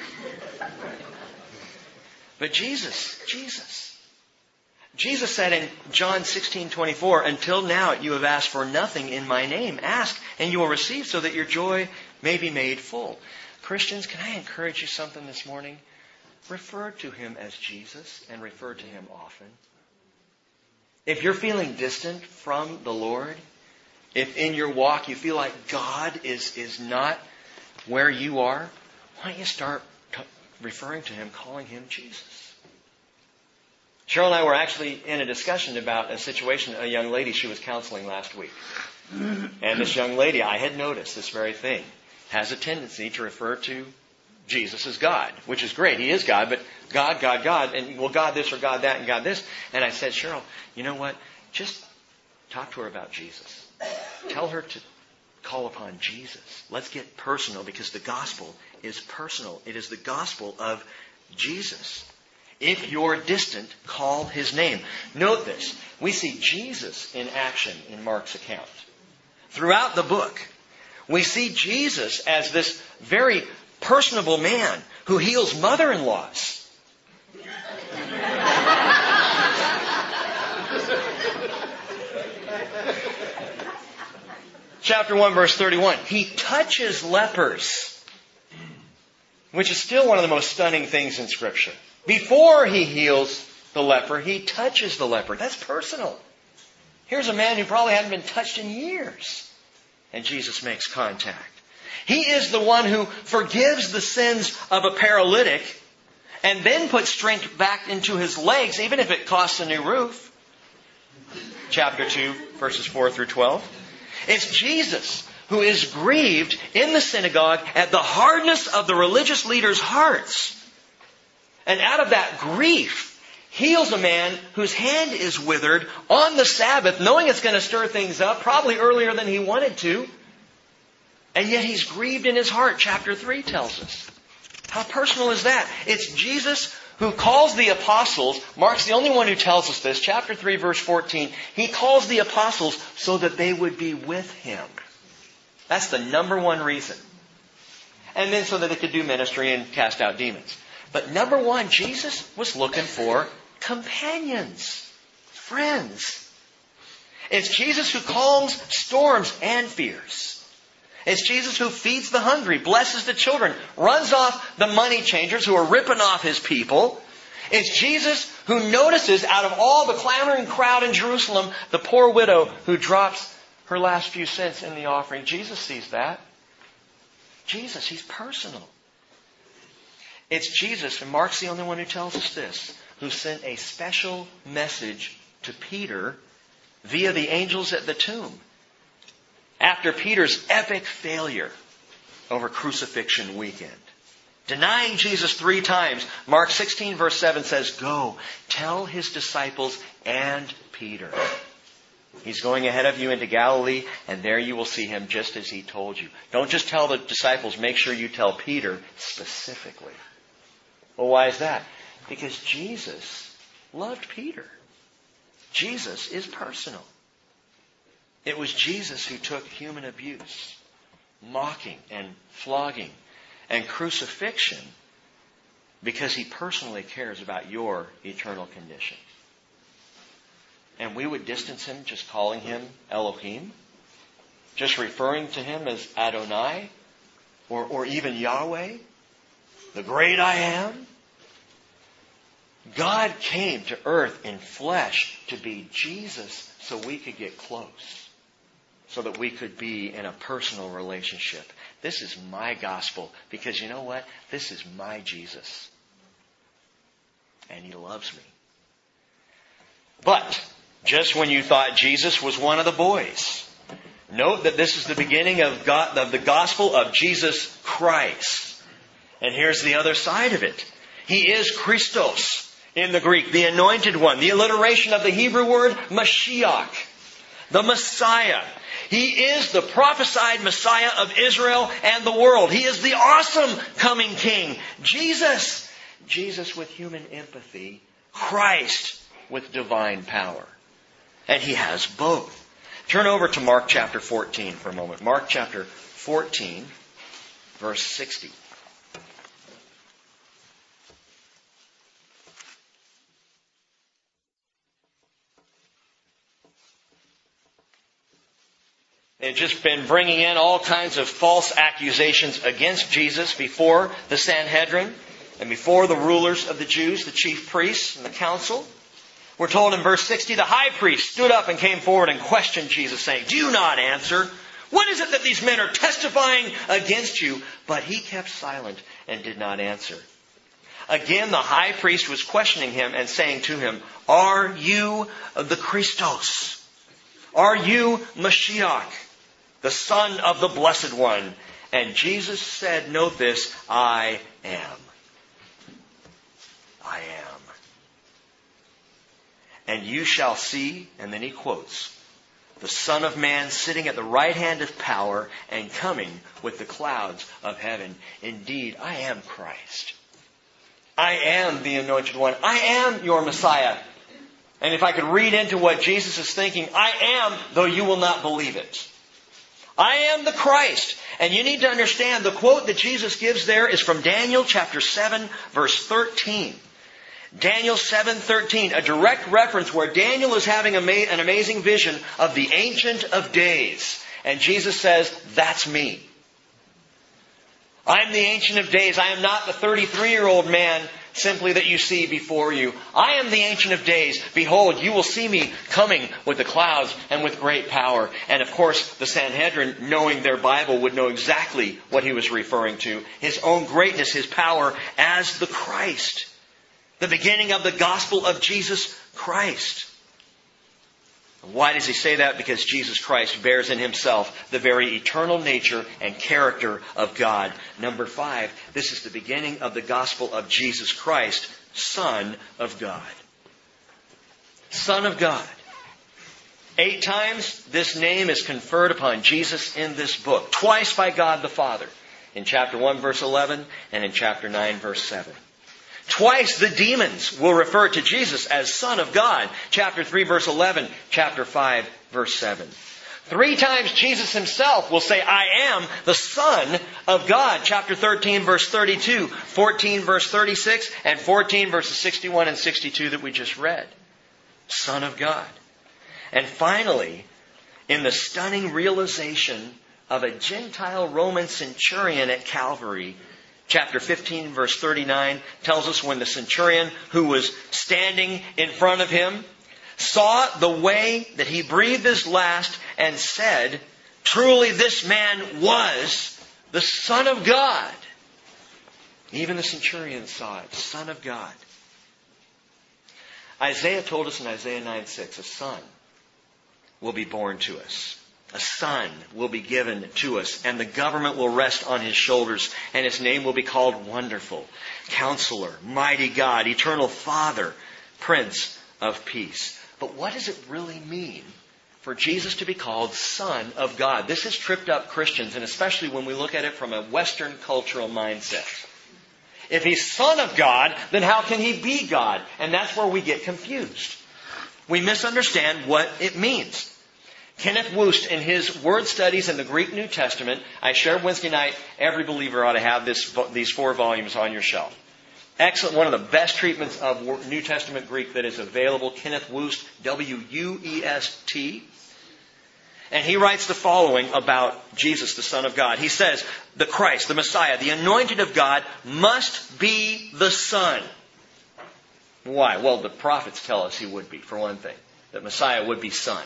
But Jesus, Jesus. Jesus said in John sixteen twenty-four, until now you have asked for nothing in my name. Ask and you will receive, so that your joy may be made full. Christians, can I encourage you something this morning? Refer to Him as Jesus and refer to Him often. If you're feeling distant from the Lord, if in your walk you feel like God is, is not where you are, why don't you start t- referring to Him, calling Him Jesus? Cheryl and I were actually in a discussion about a situation, a young lady she was counseling last week. And this young lady, I had noticed this very thing, has a tendency to refer to Jesus as God, which is great. He is God, but God, God, God, and well, God this or God that and God this. And I said, Cheryl, you know what? Just talk to her about Jesus. Tell her to call upon Jesus. Let's get personal, because the gospel is personal. It is the gospel of Jesus. If you're distant, call His name. Note this. We see Jesus in action in Mark's account. Throughout the book, we see Jesus as this very personable man who heals mother-in-laws. Chapter one, verse thirty-one. He touches lepers, which is still one of the most stunning things in Scripture. Before He heals the leper, He touches the leper. That's personal. Here's a man who probably hadn't been touched in years. And Jesus makes contact. He is the one who forgives the sins of a paralytic and then puts strength back into his legs, even if it costs a new roof. Chapter two, verses four through twelve. It's Jesus who is grieved in the synagogue at the hardness of the religious leaders' hearts. And out of that grief, heals a man whose hand is withered on the Sabbath, knowing it's going to stir things up, probably earlier than he wanted to. And yet he's grieved in his heart, chapter three tells us. How personal is that? It's Jesus who calls the apostles. Mark's the only one who tells us this. Chapter three, verse fourteen. He calls the apostles so that they would be with Him. That's the number one reason. And then so that they could do ministry and cast out demons. But number one, Jesus was looking for companions, friends. It's Jesus who calms storms and fears. It's Jesus who feeds the hungry, blesses the children, runs off the money changers who are ripping off His people. It's Jesus who notices out of all the clamoring crowd in Jerusalem, the poor widow who drops her last few cents in the offering. Jesus sees that. Jesus, He's personal. It's Jesus, and Mark's the only one who tells us this, who sent a special message to Peter via the angels at the tomb. After Peter's epic failure over crucifixion weekend. Denying Jesus three times, Mark sixteen verse seven says, "Go, tell His disciples and Peter. He's going ahead of you into Galilee, and there you will see Him just as He told you." Don't just tell the disciples, make sure you tell Peter specifically. Well, why is that? Because Jesus loved Peter. Jesus is personal. It was Jesus who took human abuse, mocking and flogging and crucifixion because He personally cares about your eternal condition. And we would distance Him just calling Him Elohim, just referring to Him as Adonai, or, or even Yahweh, the great I am. God came to earth in flesh to be Jesus so we could get close. So that we could be in a personal relationship. This is my gospel because you know what? This is my Jesus. And He loves me. But just when you thought Jesus was one of the boys, note that this is the beginning of, God, of the gospel of Jesus Christ. And here's the other side of it. He is Christos in the Greek, the anointed one, the alliteration of the Hebrew word Mashiach, the Messiah. He is the prophesied Messiah of Israel and the world. He is the awesome coming King. Jesus. Jesus with human empathy. Christ with divine power. And He has both. Turn over to Mark chapter fourteen for a moment. Mark chapter fourteen, verse sixty. They've just been bringing in all kinds of false accusations against Jesus before the Sanhedrin and before the rulers of the Jews, the chief priests and the council. We're told in verse sixty, the high priest stood up and came forward and questioned Jesus, saying, "Do not answer. What is it that these men are testifying against you?" But He kept silent and did not answer. Again, the high priest was questioning Him and saying to Him, "Are you the Christos? Are you Mashiach, the Son of the Blessed One?" And Jesus said, note this, "I am. I am. And you shall see," and then He quotes, "the Son of Man sitting at the right hand of power and coming with the clouds of heaven. Indeed, I am Christ." I am the Anointed One. I am your Messiah. And if I could read into what Jesus is thinking, I am, though you will not believe it. I am the Christ. And you need to understand the quote that Jesus gives there is from Daniel chapter seven, verse thirteen. Daniel seven thirteen, a direct reference where Daniel is having an amazing vision of the Ancient of Days. And Jesus says, that's me. I'm the Ancient of Days. I am not the thirty-three-year-old man simply that you see before you. I am the Ancient of Days. Behold, you will see me coming with the clouds and with great power. And of course, the Sanhedrin, knowing their Bible, would know exactly what he was referring to. His own greatness, his power as the Christ. The beginning of the gospel of Jesus Christ. Why does he say that? Because Jesus Christ bears in himself the very eternal nature and character of God. Number five, this is the beginning of the gospel of Jesus Christ, Son of God. Son of God. Eight times this name is conferred upon Jesus in this book. Twice by God the Father. In chapter one verse eleven and in chapter nine verse seven. Twice the demons will refer to Jesus as Son of God. Chapter three verse eleven. Chapter five verse seven. Three times Jesus himself will say, I am the Son of God. Chapter thirteen verse thirty-two. fourteen verse thirty-six. And fourteen verses sixty-one and sixty-two that we just read. Son of God. And finally, in the stunning realization of a Gentile Roman centurion at Calvary, chapter fifteen, verse thirty-nine tells us when the centurion who was standing in front of him saw the way that he breathed his last and said, truly this man was the Son of God. Even the centurion saw it, Son of God. Isaiah told us in Isaiah nine six, a son will be born to us. A son will be given to us, and the government will rest on his shoulders, and his name will be called Wonderful, Counselor, Mighty God, Eternal Father, Prince of Peace. But what does it really mean for Jesus to be called Son of God? This has tripped up Christians, and especially when we look at it from a Western cultural mindset. If he's Son of God, then how can he be God? And that's where we get confused. We misunderstand what it means. Kenneth Wust, in his word studies in the Greek New Testament, I shared Wednesday night, every believer ought to have this, these four volumes on your shelf. Excellent, one of the best treatments of New Testament Greek that is available. Kenneth Wust, W U E S T. And he writes the following about Jesus, the Son of God. He says, the Christ, the Messiah, the anointed of God, must be the Son. Why? Well, the prophets tell us he would be, for one thing. That Messiah would be Son.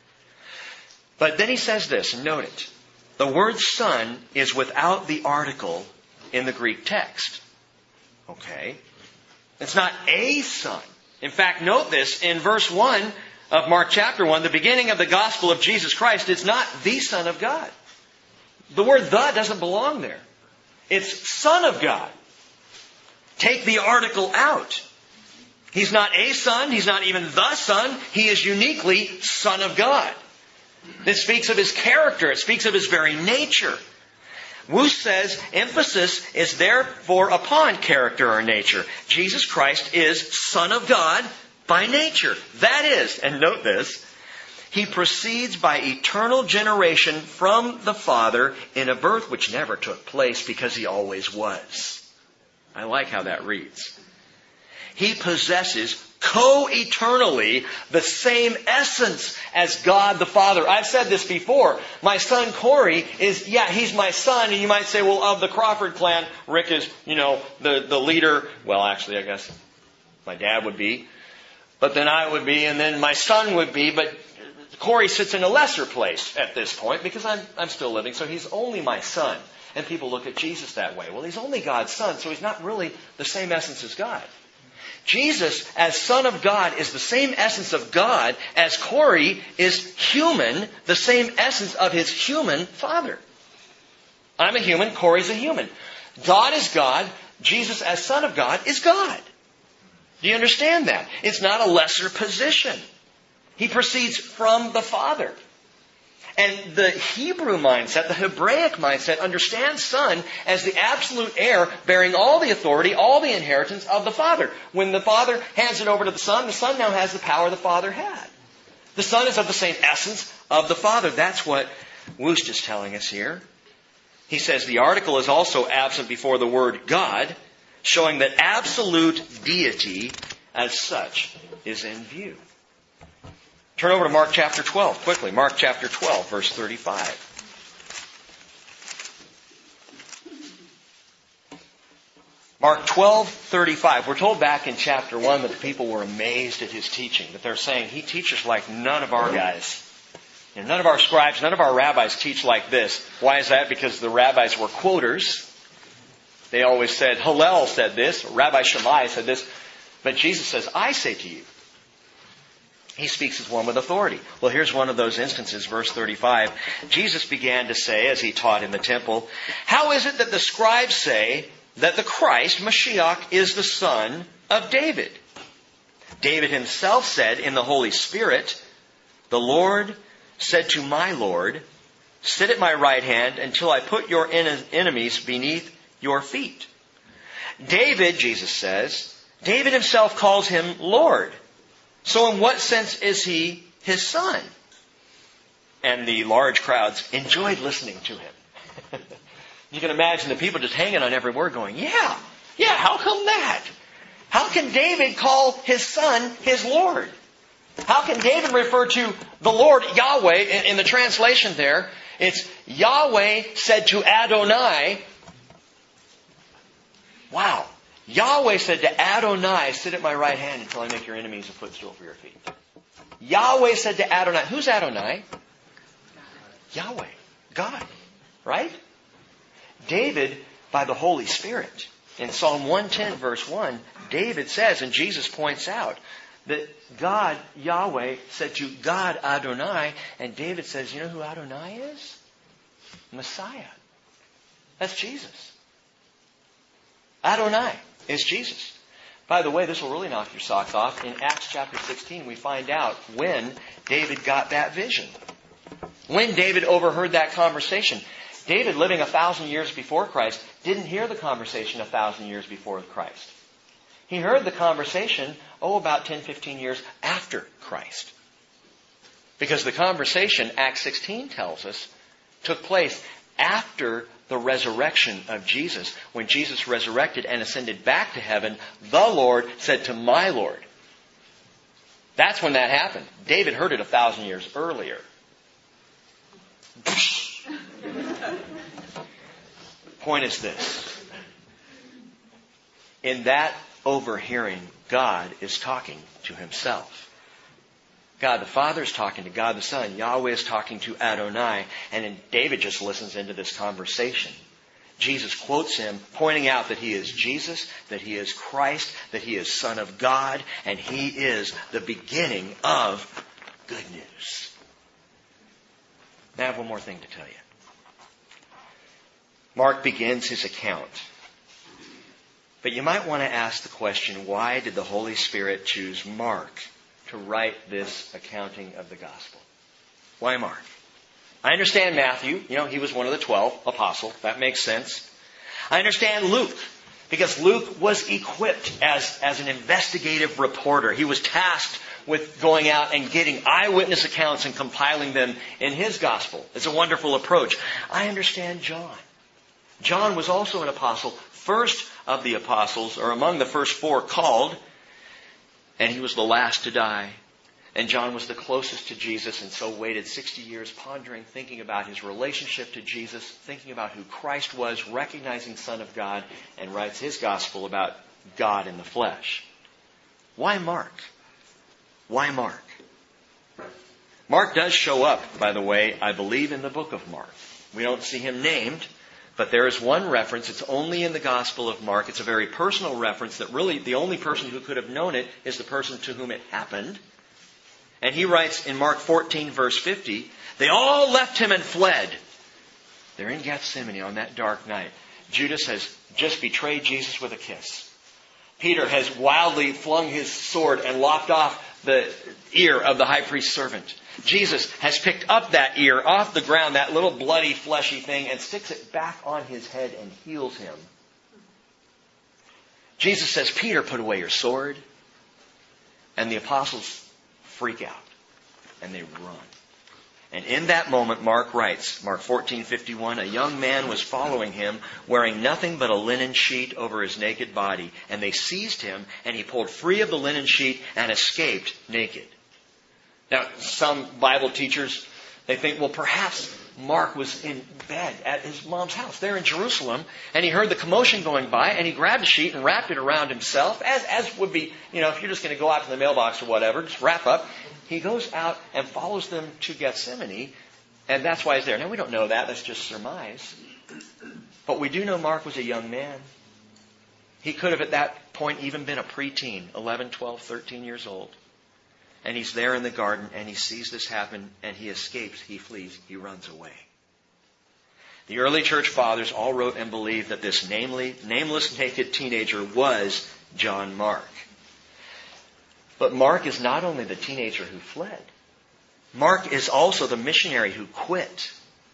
But then he says this, and note it. The word son is without the article in the Greek text. Okay. It's not a son. In fact, note this, in verse one of Mark chapter one, the beginning of the gospel of Jesus Christ, it's not the Son of God. The word the doesn't belong there. It's Son of God. Take the article out. He's not a son. He's not even the Son. He is uniquely Son of God. This speaks of his character. It speaks of his very nature. Wust says emphasis is therefore upon character or nature. Jesus Christ is Son of God by nature. That is, and note this, he proceeds by eternal generation from the Father in a birth which never took place because he always was. I like how that reads. He possesses co-eternally the same essence as God the Father. I've said this before. My son Corey is, yeah, he's my son. And you might say, well, of the Crawford clan, Rick is, you know, the, the leader. Well, actually, I guess my dad would be. But then I would be, and then my son would be. But Corey sits in a lesser place at this point because I'm, I'm still living. So he's only my son. And people look at Jesus that way. Well, he's only God's son, so he's not really the same essence as God. Jesus, as Son of God, is the same essence of God as Corey is human, the same essence of his human father. I'm a human, Corey's a human. God is God, Jesus as Son of God is God. Do you understand that? It's not a lesser position. He proceeds from the Father. And the Hebrew mindset, the Hebraic mindset, understands Son as the absolute heir bearing all the authority, all the inheritance of the Father. When the Father hands it over to the Son, the Son now has the power the Father had. The Son is of the same essence of the Father. That's what Woost is telling us here. He says the article is also absent before the word God, showing that absolute deity as such is in view. Turn over to Mark chapter twelve, quickly. Mark chapter twelve, verse thirty-five. Mark twelve, thirty-five. We're told back in chapter one that the people were amazed at his teaching. That they're saying, he teaches like none of our guys. You know, none of our scribes, none of our rabbis teach like this. Why is that? Because the rabbis were quoters. They always said, Hillel said this, Rabbi Shammai said this. But Jesus says, I say to you. He speaks as one with authority. Well, here's one of those instances, verse thirty-five. Jesus began to say, as he taught in the temple, how is it that the scribes say that the Christ, Mashiach, is the son of David? David himself said in the Holy Spirit, the Lord said to my Lord, sit at my right hand until I put your en- enemies beneath your feet. David, Jesus says, David himself calls him Lord. So in what sense is he his son? And the large crowds enjoyed listening to him. You can imagine the people just hanging on every word going, yeah, yeah, how come that? How can David call his son his Lord? How can David refer to the Lord, Yahweh, in, in the translation there? It's Yahweh said to Adonai. Wow. Yahweh said to Adonai, sit at my right hand until I make your enemies a footstool for your feet. Yahweh said to Adonai. Who's Adonai? Yahweh. God. Right? David, by the Holy Spirit. In Psalm one ten, verse one, David says, and Jesus points out, that God, Yahweh, said to God, Adonai, and David says, you know who Adonai is? Messiah. That's Jesus. Adonai is Jesus. By the way, this will really knock your socks off. In Acts chapter sixteen, we find out when David got that vision. When David overheard that conversation. David, living a thousand years before Christ, didn't hear the conversation a thousand years before Christ. He heard the conversation, oh, about ten, fifteen years after Christ. Because the conversation, Acts sixteen tells us, took place after the resurrection of Jesus. When Jesus resurrected and ascended back to heaven, the Lord said to my Lord. That's when that happened. David heard it a thousand years earlier. Point is this. In that overhearing, God is talking to himself. God the Father is talking to God the Son. Yahweh is talking to Adonai. And then David just listens into this conversation. Jesus quotes him, pointing out that he is Jesus, that he is Christ, that he is Son of God, and he is the beginning of good news. Now I have one more thing to tell you. Mark begins his account. But you might want to ask the question, why did the Holy Spirit choose Mark to write this accounting of the gospel? Why Mark? I understand Matthew. You know, he was one of the twelve apostles. That makes sense. I understand Luke, because Luke was equipped as, as an investigative reporter. He was tasked with going out and getting eyewitness accounts and compiling them in his gospel. It's a wonderful approach. I understand John. John was also an apostle, first of the apostles, or among the first four called, and he was the last to die. And John was the closest to Jesus, and so waited sixty years pondering, thinking about his relationship to Jesus, thinking about who Christ was, recognizing Son of God, and writes his gospel about God in the flesh. Why Mark? Why Mark? Mark does show up, by the way, I believe, in the book of Mark. We don't see him named, but there is one reference. It's only in the Gospel of Mark. It's a very personal reference that really the only person who could have known it is the person to whom it happened. And he writes in Mark fourteen, verse fifty, they all left him and fled. They're in Gethsemane on that dark night. Judas has just betrayed Jesus with a kiss. Peter has wildly flung his sword and lopped off the ear of the high priest's servant. Jesus has picked up that ear off the ground, that little bloody, fleshy thing, and sticks it back on his head and heals him. Jesus says, Peter, put away your sword. And the apostles freak out. And they run. And in that moment, Mark writes, Mark fourteen fifty-one, a young man was following him, wearing nothing but a linen sheet over his naked body. And they seized him, and he pulled free of the linen sheet and escaped naked. Now, some Bible teachers, they think, well, perhaps Mark was in bed at his mom's house there in Jerusalem, and he heard the commotion going by, and he grabbed a sheet and wrapped it around himself, as, as would be, you know, if you're just going to go out to the mailbox or whatever, just wrap up. He goes out and follows them to Gethsemane, and that's why he's there. Now, we don't know that. That's just surmise. But we do know Mark was a young man. He could have at that point even been a preteen, eleven, twelve, thirteen years old. And he's there in the garden, and he sees this happen, and he escapes, he flees, he runs away. The early church fathers all wrote and believed that this namely, nameless naked teenager was John Mark. But Mark is not only the teenager who fled. Mark is also the missionary who quit.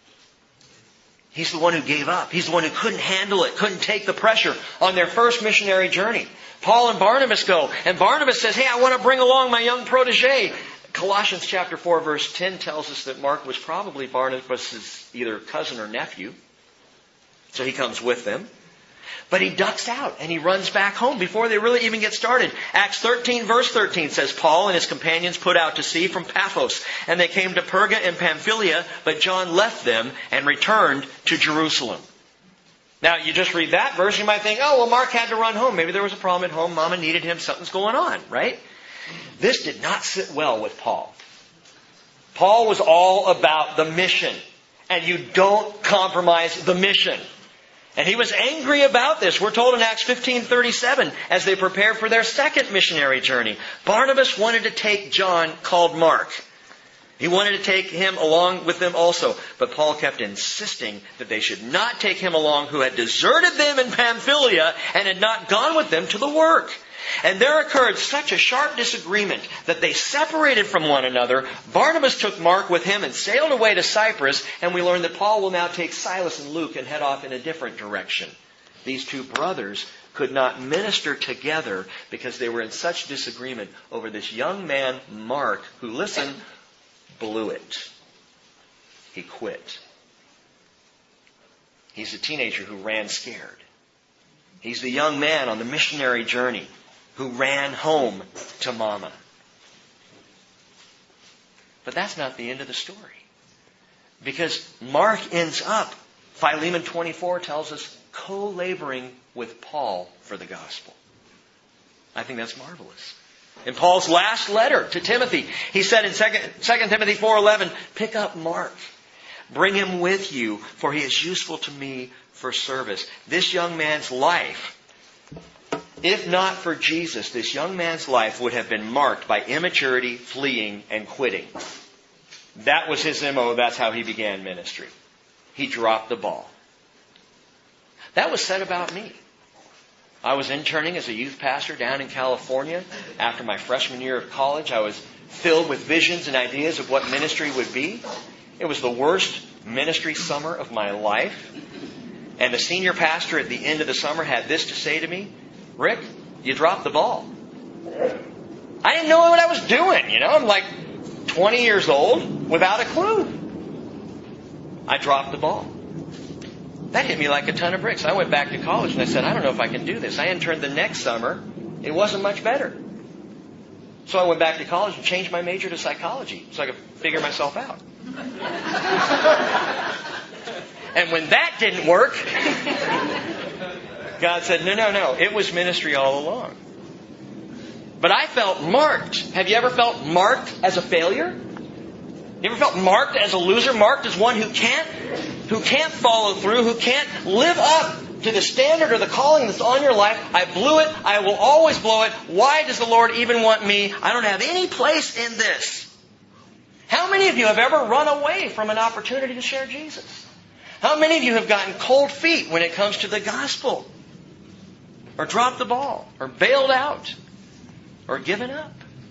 He's the one who gave up. He's the one who couldn't handle it, couldn't take the pressure on their first missionary journey. Paul and Barnabas go, and Barnabas says, hey, I want to bring along my young protege. Colossians chapter four verse ten tells us that Mark was probably Barnabas' either cousin or nephew. So he comes with them. But he ducks out and he runs back home before they really even get started. Acts thirteen verse thirteen says, Paul and his companions put out to sea from Paphos, and they came to Perga and Pamphylia, but John left them and returned to Jerusalem. Now, you just read that verse, you might think, oh, well, Mark had to run home. Maybe there was a problem at home. Mama needed him. Something's going on, right? This did not sit well with Paul. Paul was all about the mission. And you don't compromise the mission. And he was angry about this. We're told in Acts fifteen thirty-seven, as they prepared for their second missionary journey, Barnabas wanted to take John, called Mark. He wanted to take him along with them also. But Paul kept insisting that they should not take him along, who had deserted them in Pamphylia and had not gone with them to the work. And there occurred such a sharp disagreement that they separated from one another. Barnabas took Mark with him and sailed away to Cyprus, and we learn that Paul will now take Silas and Luke and head off in a different direction. These two brothers could not minister together because they were in such disagreement over this young man, Mark, who, listen, blew it. He quit. He's a teenager who ran scared. He's the young man on the missionary journey who ran home to Mama. But that's not the end of the story. Because Mark ends up, Philemon twenty-four tells us, co-laboring with Paul for the gospel. I think that's marvelous. In Paul's last letter to Timothy, he said in Second Timothy four eleven, pick up Mark. Bring him with you, for he is useful to me for service. This young man's life, if not for Jesus, this young man's life would have been marked by immaturity, fleeing, and quitting. That was his M O. That's how he began ministry. He dropped the ball. That was said about me. I was interning as a youth pastor down in California. After my freshman year of college, I was filled with visions and ideas of what ministry would be. It was the worst ministry summer of my life. And the senior pastor at the end of the summer had this to say to me, Rick, you dropped the ball. I didn't know what I was doing, you know. I'm like twenty years old without a clue. I dropped the ball. That hit me like a ton of bricks. I went back to college and I said, I don't know if I can do this. I interned the next summer. It wasn't much better. So I went back to college and changed my major to psychology so I could figure myself out. And when that didn't work, God said, no, no, no. It was ministry all along. But I felt marked. Have you ever felt marked as a failure? You ever felt marked as a loser? Marked as one who can't, who can't follow through, who can't live up to the standard or the calling that's on your life. I blew it. I will always blow it. Why does the Lord even want me? I don't have any place in this. How many of you have ever run away from an opportunity to share Jesus? How many of you have gotten cold feet when it comes to the gospel? or dropped the ball, or bailed out, or given up.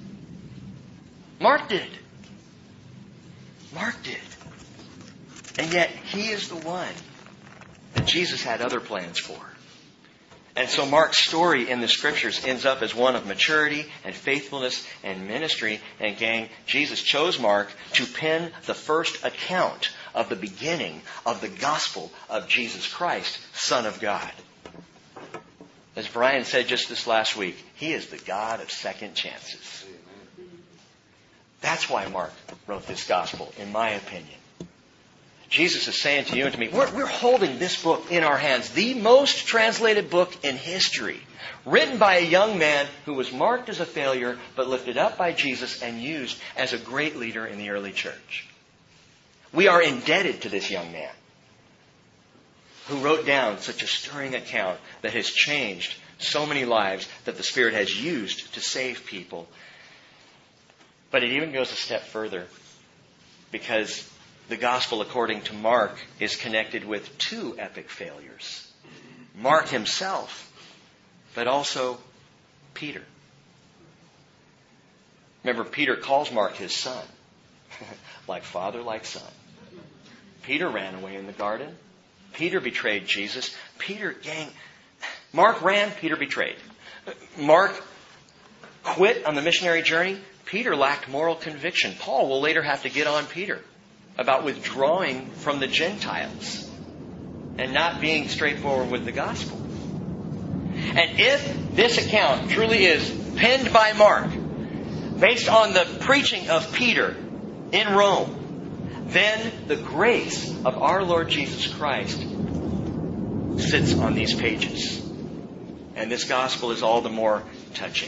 Mark did. Mark did. And yet, he is the one that Jesus had other plans for. And so Mark's story in the Scriptures ends up as one of maturity and faithfulness and ministry. And gang, Jesus chose Mark to pen the first account of the beginning of the gospel of Jesus Christ, Son of God. As Brian said just this last week, He is the God of second chances. That's why Mark wrote this gospel, in my opinion. Jesus is saying to you and to me, we're, we're holding this book in our hands, the most translated book in history, written by a young man who was marked as a failure, but lifted up by Jesus and used as a great leader in the early church. We are indebted to this young man who wrote down such a stirring account that has changed so many lives that the Spirit has used to save people. But it even goes a step further, because the gospel, according to Mark, is connected with two epic failures. Mark himself, but also Peter. Remember, Peter calls Mark his son. Like father, like son. Peter ran away in the garden. Peter betrayed Jesus. Peter, gang, Mark ran, Peter betrayed. Mark quit on the missionary journey. Peter lacked moral conviction. Paul will later have to get on Peter about withdrawing from the Gentiles and not being straightforward with the gospel. And if this account truly is penned by Mark, based on the preaching of Peter in Rome, then the grace of our Lord Jesus Christ sits on these pages. And this gospel is all the more touching.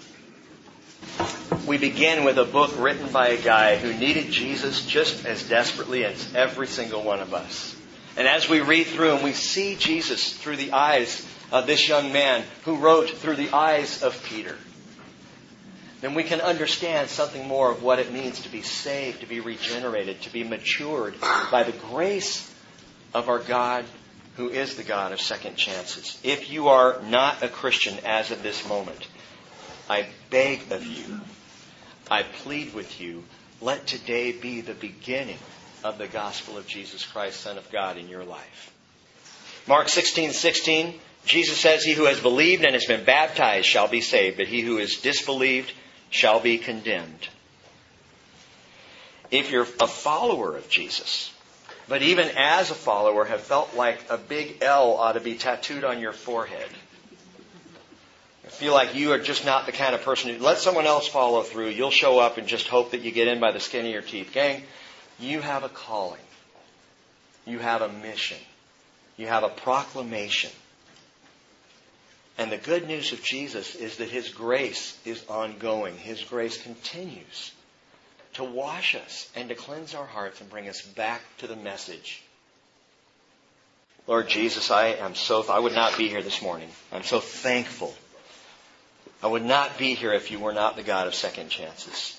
We begin with a book written by a guy who needed Jesus just as desperately as every single one of us. And as we read through and we see Jesus through the eyes of this young man who wrote through the eyes of Peter, then we can understand something more of what it means to be saved, to be regenerated, to be matured by the grace of our God, who is the God of second chances. If you are not a Christian as of this moment, I beg of you, I plead with you, let today be the beginning of the gospel of Jesus Christ, Son of God, in your life. Mark sixteen sixteen, Jesus says, "He who has believed and has been baptized shall be saved, but he who has disbelieved shall be condemned." If you're a follower of Jesus, but even as a follower have felt like a big L ought to be tattooed on your forehead, feel like you are just not the kind of person who let someone else follow through, you'll show up and just hope that you get in by the skin of your teeth. Gang, you have a calling. You have a mission. You have a proclamation. And the good news of Jesus is that His grace is ongoing. His grace continues to wash us and to cleanse our hearts and bring us back to the message. Lord Jesus, I am so, I would not be here this morning. I'm so thankful. I would not be here if you were not the God of second chances.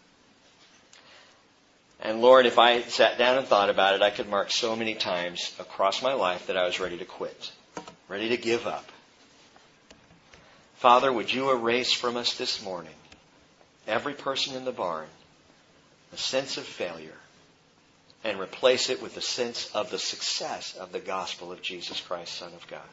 And Lord, if I sat down and thought about it, I could mark so many times across my life that I was ready to quit, ready to give up. Father, would you erase from us this morning, every person in the barn, a sense of failure, and replace it with the sense of the success of the gospel of Jesus Christ, Son of God.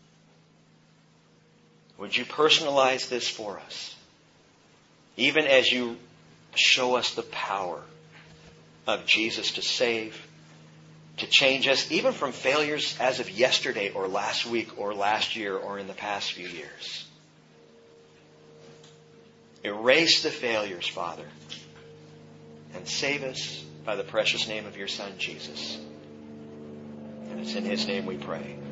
Would you personalize this for us? Even as you show us the power of Jesus to save, to change us, even from failures as of yesterday or last week or last year or in the past few years. Erase the failures, Father, and save us by the precious name of your Son, Jesus. And it's in His name we pray.